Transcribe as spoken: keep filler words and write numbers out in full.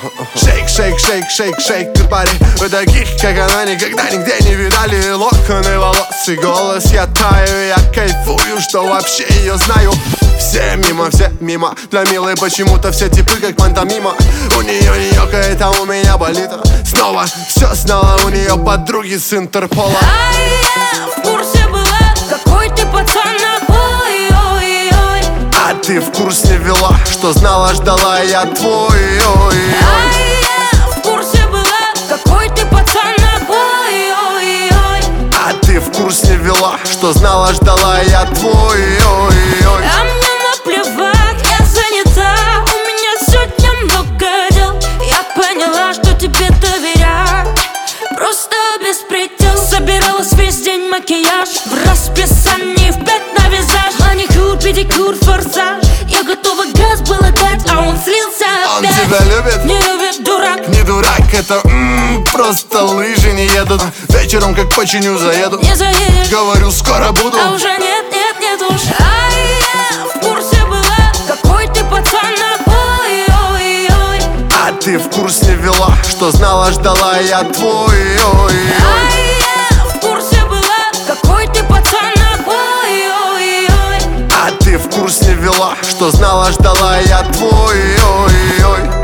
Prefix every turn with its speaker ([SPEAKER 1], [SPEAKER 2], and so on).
[SPEAKER 1] Шейк, шейк, шейк, шейк, шейк, ты парень. Вы таких, как она, никогда нигде не видали. Локоны волос и голос, я таю. Я кайфую, что вообще ее знаю. Все мимо, все мимо. Для милой почему-то все типы как пантомима. У нее не ёкает, а у меня болит. Снова все знала, у нее подруги с Интерпола.
[SPEAKER 2] А я в курсе была, какой ты пацан, ой-ой-ой.
[SPEAKER 1] А ты в курс не вела, что знала, ждала я твой, ой-ой.
[SPEAKER 2] А я в курсе была, какой ты пацан, ой-ой-ой.
[SPEAKER 1] А ты в курс не вела, что знала, ждала я твой, ой-ой.
[SPEAKER 2] А мне наплевать, я занята, у меня сегодня много дел. Я поняла, что тебе доверять просто беспредел. Собиралась весь день, макияж в расписании, в пять на визаж. Маникюр, педикюр, форсаж. Я готова газ было дать, а он слился
[SPEAKER 1] Он
[SPEAKER 2] опять.
[SPEAKER 1] тебя любит?
[SPEAKER 2] Не любит, дурак.
[SPEAKER 1] Не дурак, это м-м, просто лыжи не едут. Вечером как починю заеду.
[SPEAKER 2] Не заедешь,
[SPEAKER 1] говорю, скоро буду.
[SPEAKER 2] а уже нет, нет, нет уж. А я в курсе была, какой ты пацан, ой-ой-ой.
[SPEAKER 1] А ты в курс не вела, что знала, ждала я твой, ой-ой.
[SPEAKER 2] А я в курсе была, какой ты пацан, ой-ой-ой.
[SPEAKER 1] А ты в курс не вела, что знала, ждала я твой, ой-ой.